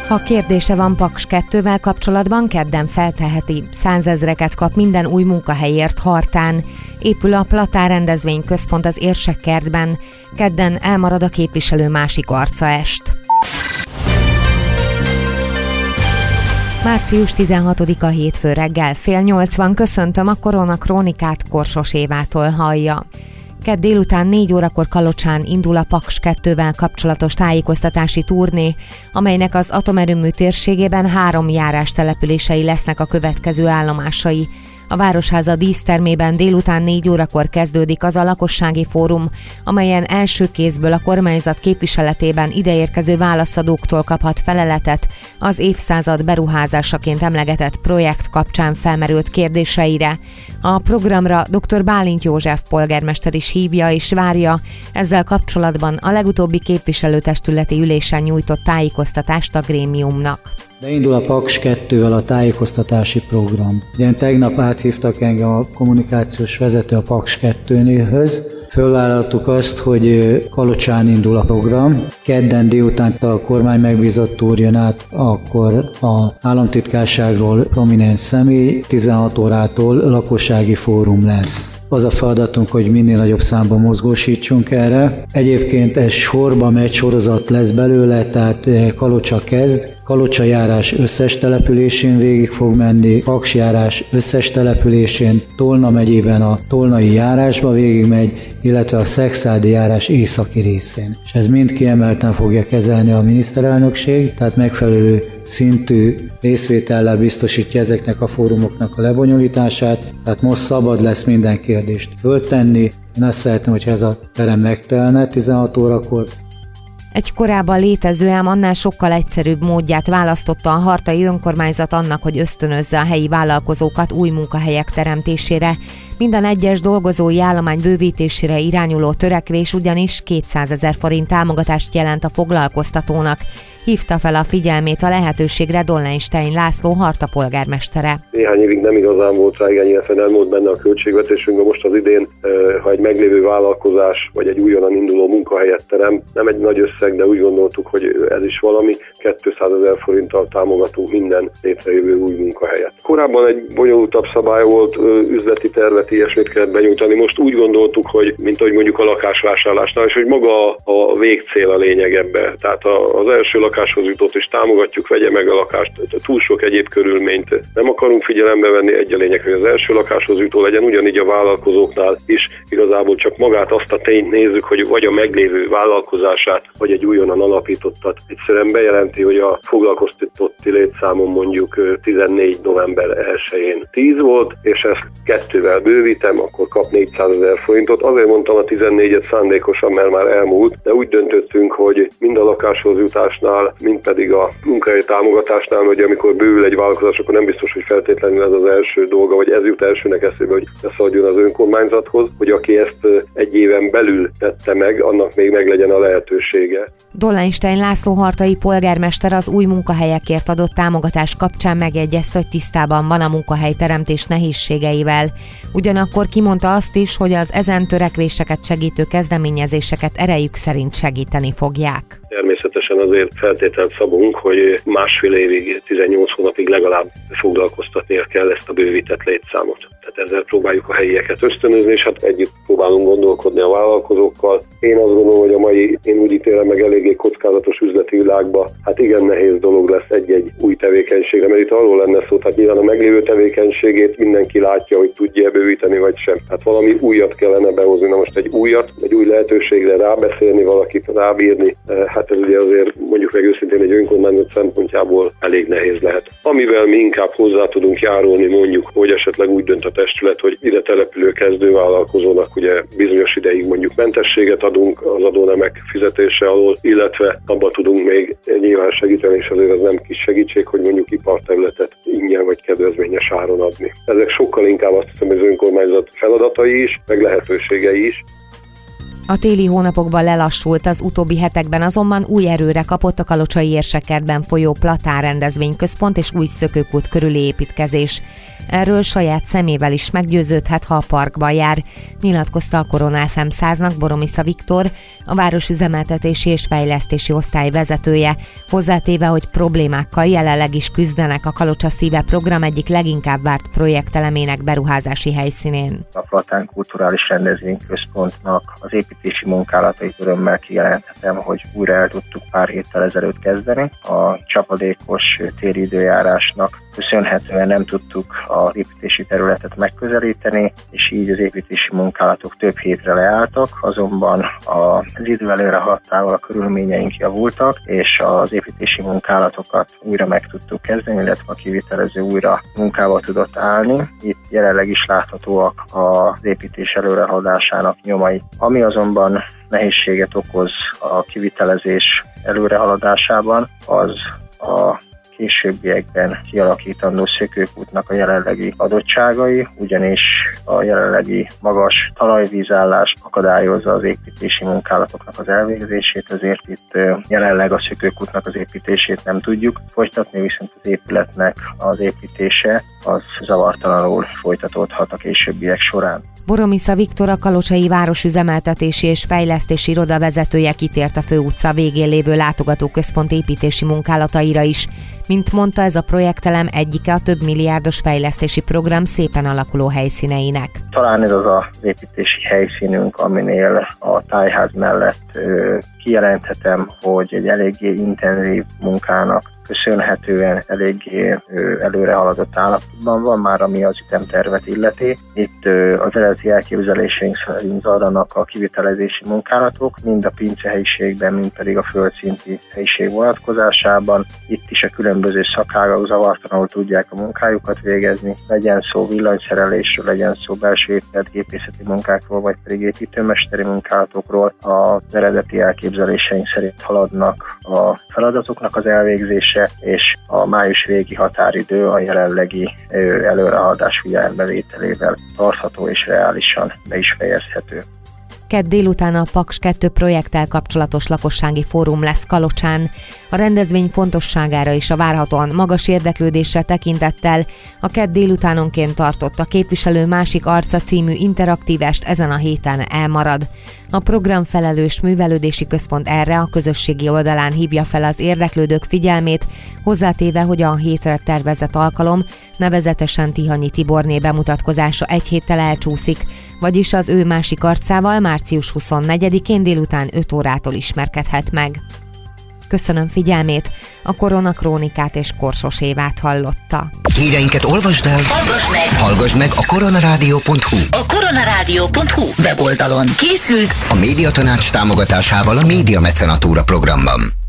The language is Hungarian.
Ha kérdése van Paks 2-vel kapcsolatban, kedden felteheti. 100 000-eket kap minden új munkahelyért Hartán. Épül a Platán rendezvényközpont az Érsekkertben. Kedden elmarad a képviselő másik arca est. Március 16-a hétfő reggel 7:30 köszöntöm, a Korona Krónikát Korsos Évától hallja. Kedd délután 4 órakor Kalocsán indul a Paks 2-vel kapcsolatos tájékoztatási turné, amelynek az atomerőmű térségében 3 járás települései lesznek a következő állomásai. A Városháza dísztermében délután 4 órakor kezdődik az a lakossági fórum, amelyen első kézből a kormányzat képviseletében ideérkező válaszadóktól kaphat feleletet az évszázad beruházásaként emlegetett projekt kapcsán felmerült kérdéseire. A programra dr. Bálint József polgármester is hívja és várja ezzel kapcsolatban a legutóbbi képviselőtestületi ülésen nyújtott tájékoztatást a grémiumnak. Beindul a Paks 2-vel a tájékoztatási program. Ugye tegnap áthívtak engem a kommunikációs vezető a Paks 2-nél. Fölvállaltuk azt, hogy Kalocsán indul a program. Kedden délután a kormány megbízott úr jön át, akkor az államtitkárságról prominens személy, 16 órától lakossági fórum lesz. Az a feladatunk, hogy minél nagyobb számban mozgósítsunk erre. Egyébként ez sorba megy, sorozat lesz belőle, tehát Kalocsa kezd, Kalocsa járás összes településén végig fog menni, Paks járás összes településén, Tolna megyében a Tolnai járásba végig megy, illetve a Szexádi járás északi részén. És ez mind kiemelten fogja kezelni a miniszterelnökség, tehát megfelelő szintű részvétellel biztosítja ezeknek a fórumoknak a lebonyolítását, tehát most szabad lesz minden kérdést föltenni. Én azt szeretném, hogyha ez a terem megtelne 16 órakor. Egy korábban létező, ám annál sokkal egyszerűbb módját választotta a hartai önkormányzat annak, hogy ösztönözze a helyi vállalkozókat új munkahelyek teremtésére. Minden egyes dolgozói állomány bővítésére irányuló törekvés ugyanis 200 000 forint támogatást jelent a foglalkoztatónak. Hívta fel a figyelmét a lehetőségre Dollenstein László Harta polgármestere. Néhány évig nem igazán volt rá igény, illetve nem volt benne a költségvetésünkben. Most az idén, ha egy meglévő vállalkozás vagy egy újonnan induló munkahelyet terem, nem egy nagy összeg, de úgy gondoltuk, hogy ez is valami, 200 000 forinttal támogatunk minden létrejövő új munkahelyet. Korábban egy bonyolultabb szabály volt, üzleti tervet, ilyesmit kellett benyújtani. Most úgy gondoltuk, hogy mint ahogy mondjuk a lakásvásárlásnál, és hogy maga a végcél a lényeg ebbe. Tehát az első lakáshoz jutott, és támogatjuk, vegye meg a lakást. Túl sok egyéb körülményt nem akarunk figyelembe venni, egy a lényeg, hogy az első lakáshoz jutó legyen, ugyanígy a vállalkozóknál is igazából csak magát azt a tényt nézzük, hogy vagy a meglévő vállalkozását, vagy egy újonnan alapítottat egyszerűen bejelenti, hogy a foglalkoztatotti létszámon mondjuk 14 november 1-én 10 volt, és ezt 2-vel bővítem, akkor kap 400 000 forintot. Azért mondtam a 14-et szándékosan, mert már elmúlt, de úgy döntöttünk, hogy mind a lakáshoz jutásnál, mind pedig a munkahely támogatásnál, hogy amikor bővül egy vállalkozás, akkor nem biztos, hogy feltétlenül ez az első dolga, vagy ez jut elsőnek eszébe, hogy beszadjon az önkormányzathoz, hogy aki ezt egy éven belül tette meg, annak még meglegyen a lehetősége. Dollenstein László hartai polgármester az új munkahelyekért adott támogatás kapcsán megjegyezte, hogy tisztában van a munkahelyteremtés nehézségeivel. Ugyanakkor kimondta azt is, hogy az ezen törekvéseket segítő kezdeményezéseket erejük szerint segíteni fogják. Természetesen azért feltételt szabunk, hogy másfél évig, 18 hónapig legalább foglalkoztatnia kell ezt a bővített létszámot. Tehát ezzel próbáljuk a helyieket ösztönözni, és hát együtt próbálunk gondolkodni a vállalkozókkal. Én azt gondolom, hogy a mai, én úgy ítélem meg eléggé kockázatos üzleti világban, hát igen nehéz dolog lesz egy-egy új tevékenységre, mert itt arról lenne szó, tehát nyilván a meglévő tevékenységét mindenki látja, hogy tudja bővíteni vagy sem. Tehát valami újat kellene behozni, na most egy újat, egy új lehetőségre rábeszélni valakit, rábírni, hát ez ugye azért mondjuk meg őszintén egy önkormányzat szempontjából elég nehéz lehet. Amivel mi inkább hozzá tudunk járulni, mondjuk, hogy esetleg úgy dönt a testület, hogy ide települő kezdővállalkozónak ugye bizonyos ideig mondjuk mentességet adunk az adónemek fizetése alól, illetve abban tudunk még nyilván segíteni, és azért az nem kis segítség, hogy mondjuk iparterületet ingyen vagy kedvezményes áron adni. Ezek sokkal inkább azt hiszem, hogy az önkormányzat feladatai is, meg lehetőségei is. A téli hónapokban lelassult, az utóbbi hetekben azonban új erőre kapott a Kalocsai Érsekkertben folyó Platán rendezvényközpont és új szökőkút körüli építkezés. Erről saját szemével is meggyőződhet, ha a parkban jár, nyilatkozta a Korona FM 100-nak Boromisza Viktor, a városüzemeltetési és fejlesztési osztály vezetője, hozzátéve, hogy problémákkal jelenleg is küzdenek a Kalocsa Szíve program egyik leginkább várt projektelemének beruházási helyszínén. A Platán Kulturális Rendezvényközpontnak az építési munkálatait örömmel kijelenthetem, hogy újra el tudtuk pár héttel ezelőtt kezdeni. A csapadékos téli időjárásnak köszönhetően nem tudtuk az építési területet megközelíteni, és így az építési munkálatok több hétre leálltak, azonban az idő előre haladtával a körülményeink javultak, és az építési munkálatokat újra meg tudtuk kezdeni, illetve a kivitelező újra munkába tudott állni. Itt jelenleg is láthatóak az építés előrehaladásának nyomai. Ami azonban nehézséget okoz a kivitelezés előrehaladásában, az a későbbiekben kialakítandó szökőkútnak a jelenlegi adottságai, ugyanis a jelenlegi magas talajvízállás akadályozza az építési munkálatoknak az elvégzését, ezért itt jelenleg a szökőkútnak az építését nem tudjuk folytatni, viszont az épületnek az építése az zavartalanul folytatódhat a későbbiek során. Boromisza Viktor, a Kalocsai Városüzemeltetési és Fejlesztési Iroda vezetője kitért a főutca végén lévő látogatóközpont építési munkálataira is. Mint mondta, ez a projektelem egyike a több milliárdos fejlesztési program szépen alakuló helyszíneinek. Talán ez az építési helyszínünk, aminél a tájház mellett kijelenthetem, hogy egy eléggé intenzív munkának köszönhetően eléggé előre haladott állapotban van már, ami az ütemtervet illeti. Itt az eredeti elképzeléseink szerint zajlanak a kivitelezési munkálatok, mind a pincehelyiségben, mind pedig a földszinti helyiség vonatkozásában. Itt is a különböző szakágak zavartalanul tudják a munkájukat végezni, legyen szó villanyszerelésről, legyen szó belső épületgépészeti munkákról, vagy pedig építőmesteri munkálatokról. Az eredeti elképzeléseink szerint haladnak a feladatoknak az elvégzése, és a május végi határidő a jelenlegi előrehaladás figyelembevételével tartható és reálisan be is fejezhető. Kedd délután a Paks 2 projekttel kapcsolatos lakossági fórum lesz Kalocsán. A rendezvény fontosságára és a várhatóan magas érdeklődésre tekintettel a kedd délutánonként tartott a Képviselő másik arca című interaktív est ezen a héten elmarad. A programfelelős művelődési központ erre a közösségi oldalán hívja fel az érdeklődők figyelmét, hozzátéve, hogy a hétre tervezett alkalom, nevezetesen Tihanyi Tiborné bemutatkozása egy héttel elcsúszik, vagyis az ő másik arcával március 24-én délután 5 órától ismerkedhet meg. Köszönöm figyelmét, a Korona Krónikát és Korsos Évát hallotta. Híreinket olvasd el, hallgass meg a koronarádió.hu. A koronarádió.hu weboldalon készült a Médiatanács támogatásával a Média Mecenatúra programban.